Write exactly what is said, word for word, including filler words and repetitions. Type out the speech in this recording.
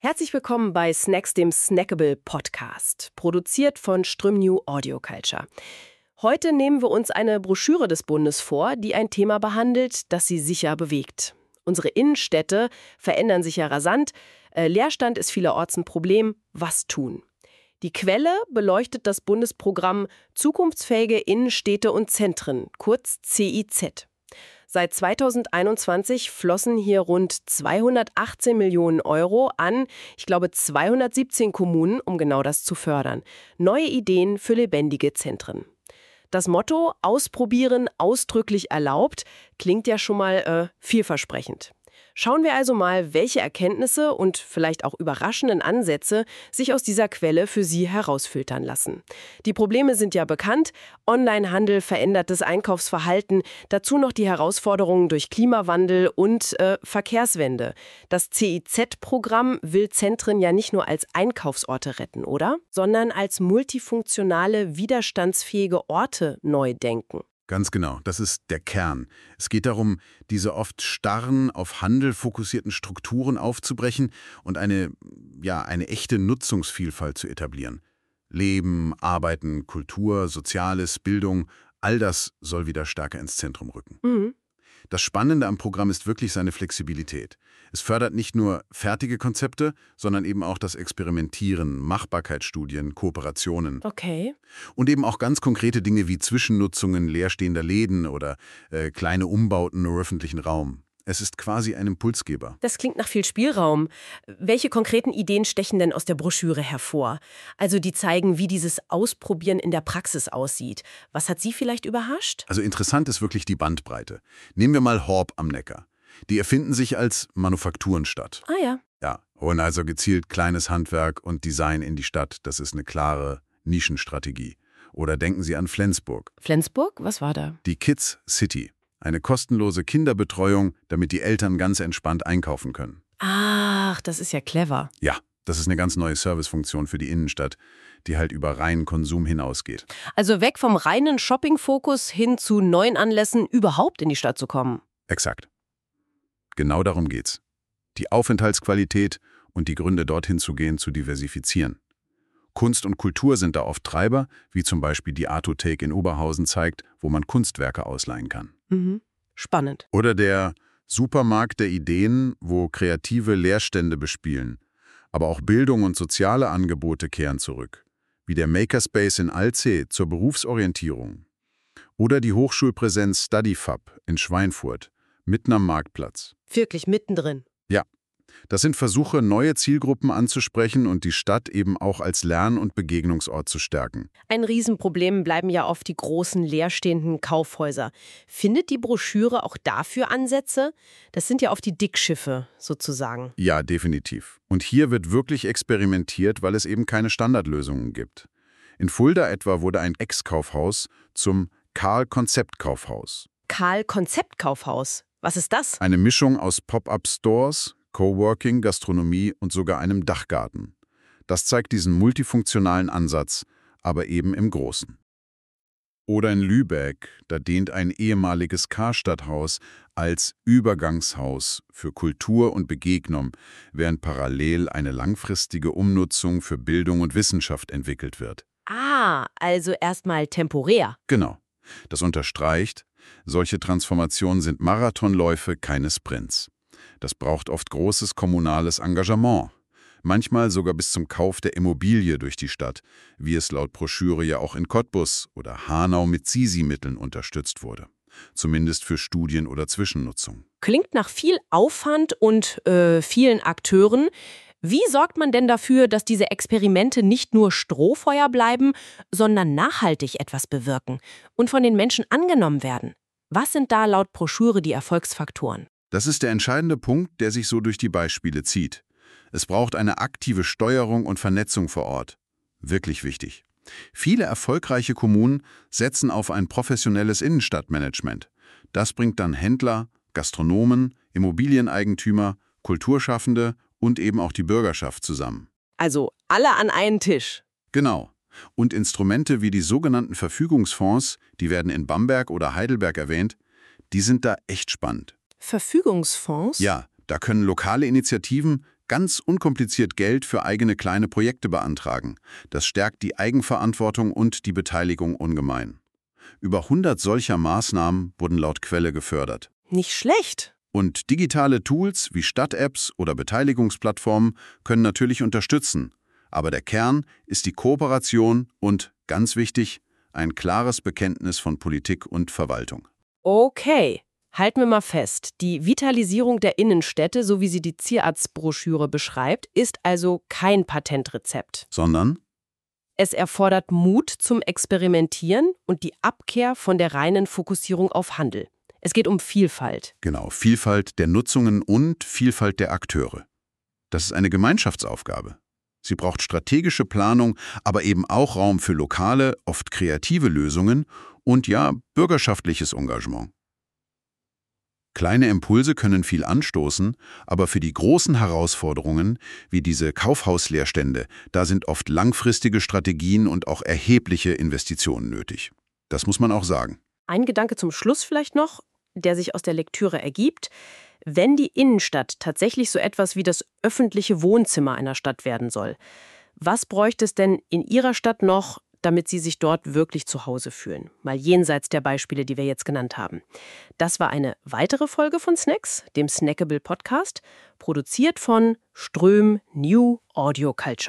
Herzlich willkommen bei Snacks, dem Snackable Podcast, produziert von Strömnew Audio Culture. Heute nehmen wir uns eine Broschüre des Bundes vor, die ein Thema behandelt, das sie sicher bewegt. Unsere Innenstädte verändern sich ja rasant. Äh, Leerstand ist vielerorts ein Problem. Was tun? Die Quelle beleuchtet das Bundesprogramm Zukunftsfähige Innenstädte und Zentren, kurz C I Z. Seit zweitausendeinundzwanzig flossen hier rund zweihundertachtzehn Millionen Euro an, ich glaube zweihundertsiebzehn Kommunen, um genau das zu fördern. Neue Ideen für lebendige Zentren. Das Motto "Ausprobieren ausdrücklich erlaubt" klingt ja schon mal äh, vielversprechend. Schauen wir also mal, welche Erkenntnisse und vielleicht auch überraschenden Ansätze sich aus dieser Quelle für Sie herausfiltern lassen. Die Probleme sind ja bekannt: Onlinehandel, verändertes Einkaufsverhalten, dazu noch die Herausforderungen durch Klimawandel und äh, Verkehrswende. Das C I Z-Programm will Zentren ja nicht nur als Einkaufsorte retten, oder? Sondern als multifunktionale, widerstandsfähige Orte neu denken. Ganz genau, das ist der Kern. Es geht darum, diese oft starren, auf Handel fokussierten Strukturen aufzubrechen und eine, ja, eine echte Nutzungsvielfalt zu etablieren. Leben, Arbeiten, Kultur, Soziales, Bildung, all das soll wieder stärker ins Zentrum rücken. Mhm. Das Spannende am Programm ist wirklich seine Flexibilität. Es fördert nicht nur fertige Konzepte, sondern eben auch das Experimentieren, Machbarkeitsstudien, Kooperationen. Okay. Und eben auch ganz konkrete Dinge wie Zwischennutzungen leerstehender Läden oder äh, kleine Umbauten im öffentlichen Raum. Es ist quasi ein Impulsgeber. Das klingt nach viel Spielraum. Welche konkreten Ideen stechen denn aus der Broschüre hervor? Also die zeigen, wie dieses Ausprobieren in der Praxis aussieht. Was hat Sie vielleicht überrascht? Also interessant ist wirklich die Bandbreite. Nehmen wir mal Horb am Neckar. Die erfinden sich als Manufakturenstadt. Ah ja. Ja, holen also gezielt kleines Handwerk und Design in die Stadt. Das ist eine klare Nischenstrategie. Oder denken Sie an Flensburg. Flensburg? Was war da? Die Kids City. Eine kostenlose Kinderbetreuung, damit die Eltern ganz entspannt einkaufen können. Ach, das ist ja clever. Ja, das ist eine ganz neue Servicefunktion für die Innenstadt, die halt über reinen Konsum hinausgeht. Also weg vom reinen Shopping-Fokus hin zu neuen Anlässen, überhaupt in die Stadt zu kommen. Exakt. Genau darum geht's. Die Aufenthaltsqualität und die Gründe, dorthin zu gehen, zu diversifizieren. Kunst und Kultur sind da oft Treiber, wie zum Beispiel die Artothek in Oberhausen zeigt, wo man Kunstwerke ausleihen kann. Mhm. Spannend. Oder der Supermarkt der Ideen, wo kreative Leerstände bespielen. Aber auch Bildung und soziale Angebote kehren zurück, wie der Makerspace in Alzey zur Berufsorientierung. Oder die Hochschulpräsenz StudyFab in Schweinfurt, mitten am Marktplatz. Wirklich mittendrin. Ja, das sind Versuche, neue Zielgruppen anzusprechen und die Stadt eben auch als Lern- und Begegnungsort zu stärken. Ein Riesenproblem bleiben ja oft die großen leerstehenden Kaufhäuser. Findet die Broschüre auch dafür Ansätze? Das sind ja oft die Dickschiffe sozusagen. Ja, definitiv. Und hier wird wirklich experimentiert, weil es eben keine Standardlösungen gibt. In Fulda etwa wurde ein Ex-Kaufhaus zum Karl-Konzept-Kaufhaus. Karl-Konzept-Kaufhaus. Was ist das? Eine Mischung aus Pop-up-Stores, Coworking, Gastronomie und sogar einem Dachgarten. Das zeigt diesen multifunktionalen Ansatz, aber eben im Großen. Oder in Lübeck, da dient ein ehemaliges Karstadthaus als Übergangshaus für Kultur und Begegnung, während parallel eine langfristige Umnutzung für Bildung und Wissenschaft entwickelt wird. Ah, also erstmal temporär. Genau. Das unterstreicht, solche Transformationen sind Marathonläufe, keine Sprints. Das braucht oft großes kommunales Engagement. Manchmal sogar bis zum Kauf der Immobilie durch die Stadt, wie es laut Broschüre ja auch in Cottbus oder Hanau mit Sisi-Mitteln unterstützt wurde. Zumindest für Studien oder Zwischennutzung. Klingt nach viel Aufwand und äh, vielen Akteuren. Wie sorgt man denn dafür, dass diese Experimente nicht nur Strohfeuer bleiben, sondern nachhaltig etwas bewirken und von den Menschen angenommen werden? Was sind da laut Broschüre die Erfolgsfaktoren? Das ist der entscheidende Punkt, der sich so durch die Beispiele zieht. Es braucht eine aktive Steuerung und Vernetzung vor Ort. Wirklich wichtig. Viele erfolgreiche Kommunen setzen auf ein professionelles Innenstadtmanagement. Das bringt dann Händler, Gastronomen, Immobilieneigentümer, Kulturschaffende und eben auch die Bürgerschaft zusammen. Also alle an einen Tisch. Genau. Und Instrumente wie die sogenannten Verfügungsfonds, die werden in Bamberg oder Heidelberg erwähnt, die sind da echt spannend. Verfügungsfonds? Ja, da können lokale Initiativen ganz unkompliziert Geld für eigene kleine Projekte beantragen. Das stärkt die Eigenverantwortung und die Beteiligung ungemein. Über hundert solcher Maßnahmen wurden laut Quelle gefördert. Nicht schlecht. Und digitale Tools wie Stadt-Apps oder Beteiligungsplattformen können natürlich unterstützen. Aber der Kern ist die Kooperation und, ganz wichtig, ein klares Bekenntnis von Politik und Verwaltung. Okay, halten wir mal fest. Die Vitalisierung der Innenstädte, so wie sie die Zierarztbroschüre beschreibt, ist also kein Patentrezept. Sondern? Es erfordert Mut zum Experimentieren und die Abkehr von der reinen Fokussierung auf Handel. Es geht um Vielfalt. Genau, Vielfalt der Nutzungen und Vielfalt der Akteure. Das ist eine Gemeinschaftsaufgabe. Sie braucht strategische Planung, aber eben auch Raum für lokale, oft kreative Lösungen und ja, bürgerschaftliches Engagement. Kleine Impulse können viel anstoßen, aber für die großen Herausforderungen, wie diese Kaufhausleerstände, da sind oft langfristige Strategien und auch erhebliche Investitionen nötig. Das muss man auch sagen. Ein Gedanke zum Schluss vielleicht noch, der sich aus der Lektüre ergibt. Wenn die Innenstadt tatsächlich so etwas wie das öffentliche Wohnzimmer einer Stadt werden soll, was bräuchte es denn in Ihrer Stadt noch, damit Sie sich dort wirklich zu Hause fühlen? Mal jenseits der Beispiele, die wir jetzt genannt haben. Das war eine weitere Folge von Snacks, dem Snackable Podcast, produziert von Ström New Audio Culture.